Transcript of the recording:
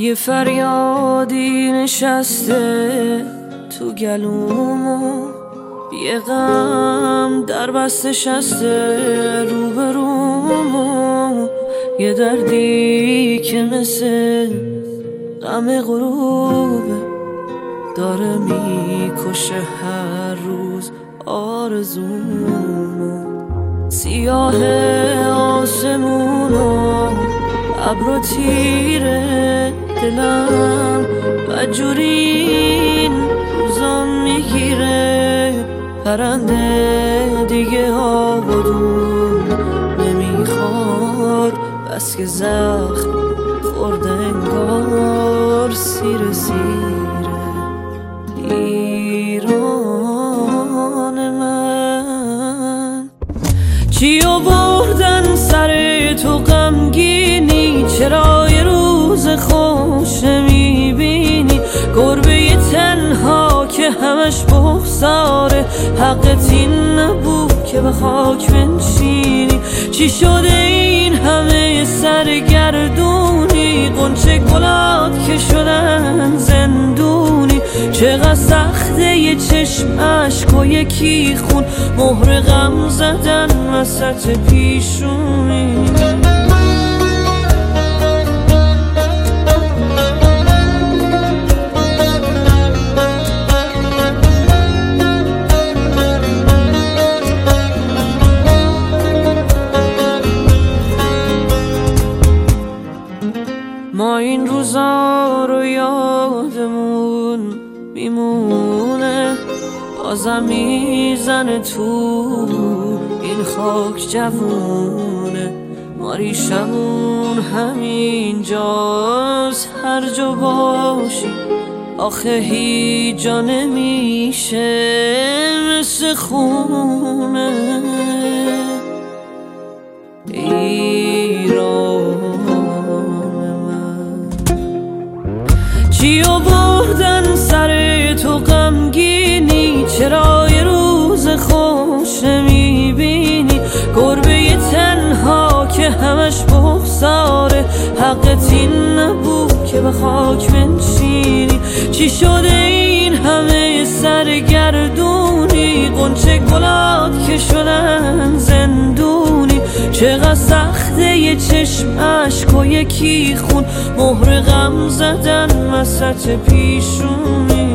یه فریادی نشسته تو گلومو، یه غم در بست شسته روبرومو، یه دردی که مثل غم غروبه داره میکشه هر روز آرزومو. سیاه آسمونو ابر تیره دلم بدجوری این روزا میگیره، پرنده دیگه آبادون نمیخواد بس که زخم خورده انگار سیر سیره. ایران من چیو بردن سر تو غمگینی، چرا یه روز خوش نمیبینی؟ گربه تنها که همش بغضاره، حقت این نبود که به خاک بنشینی. چی شده این همه سرگردونی؟ غنچه گلات که شدن زندونی. چقدر سخته یه چشم اشک و یکی خون، مهر غم زدن وسط پیشونی. ما این روزا رو یادمون میمونه، بازم میزنه تو این خاک جوونه. ما ریشمون همین جاست، هر جا باشی آخه هیچ جا نمیشه مثل خونه. چیو بردن سر تو غمگینی؟ چرا یه روز خوش نمیبینی؟ گربه تنها که همش بغضاره، حقت این نبود که به خاک بنشینی. چی شده این همه سرگردونی؟ غنچه گلات که شدن زندونی. چقدر سخته یه چشم اشک و یکی خون، مهر غم زدن وسط پیشونی.